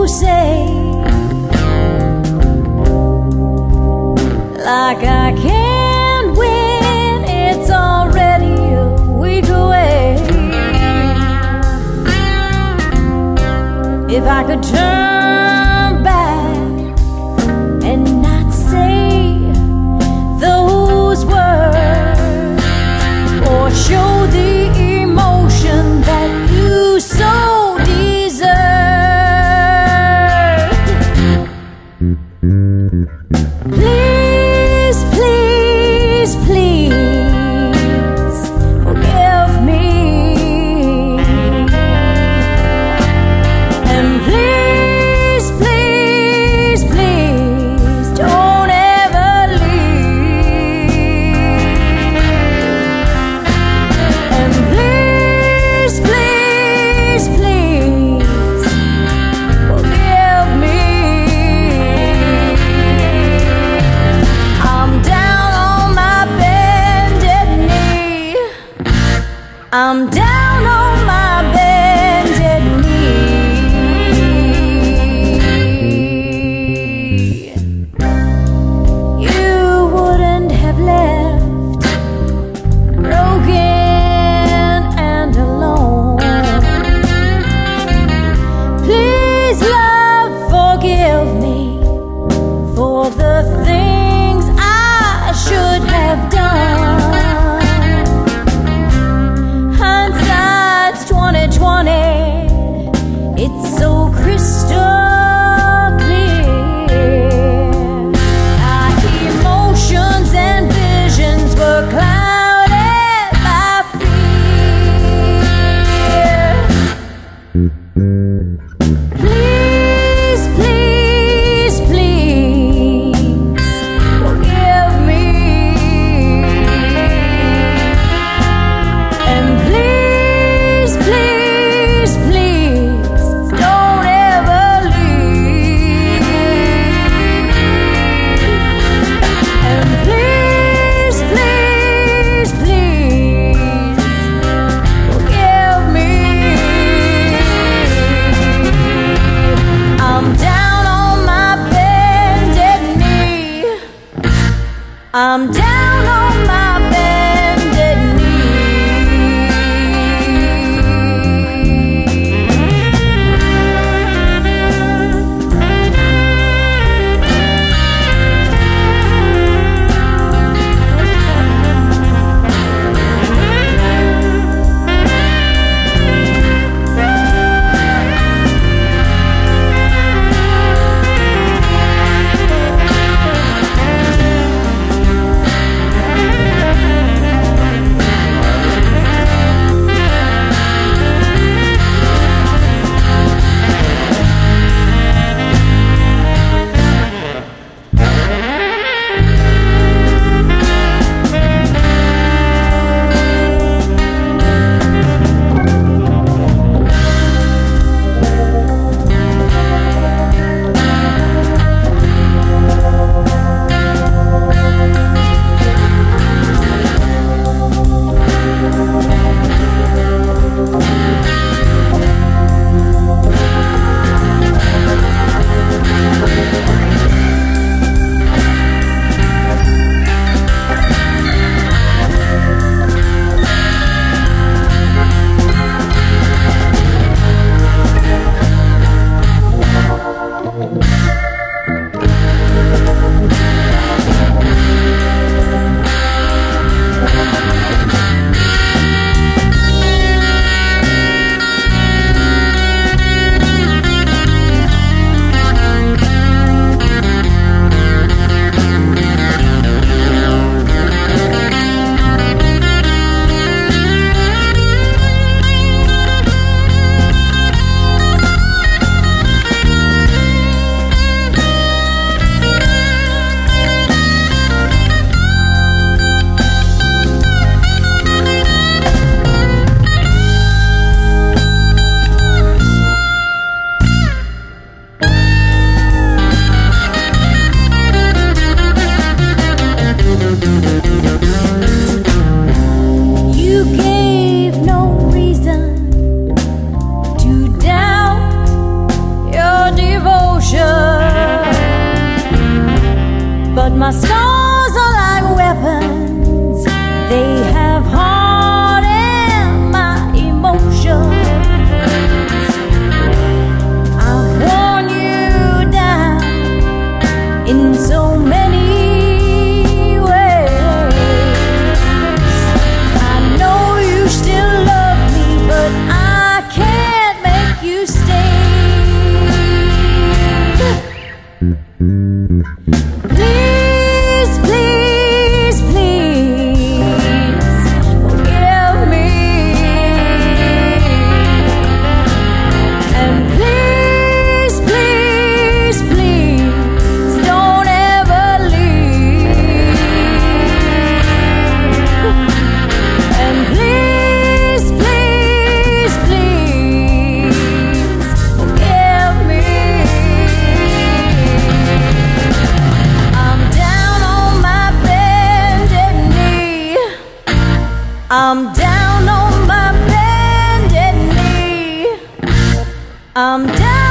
say, like I can't win, it's already a week away. If I could turn back and not say those words, or show the emotion that you so deserve. Please, please, please forgive me. And please, please, please don't ever leave. And please, please, please forgive me. I'm down on my bended knee. I'm down on my bended knee. You wouldn't have left broken and alone. Please, love, forgive me for the things I should have done. Hindsight's 20/20. It's so crystal clear. Our emotions and visions were clouded by fear. Please, please, please forgive me. And please, please, please don't ever leave. And please, please, please forgive me. I'm down on my bended knee. I'm down on my bended knee. my scars are like weapons. They have hardened my emotions. I've worn you down in so many ways. I know you still love me, but I can't make you stay. Please, please, please forgive me. And please, please, please don't ever leave. And please, please, please forgive me. I'm down on my bended knee. I'm down on my bended knee. I'm down.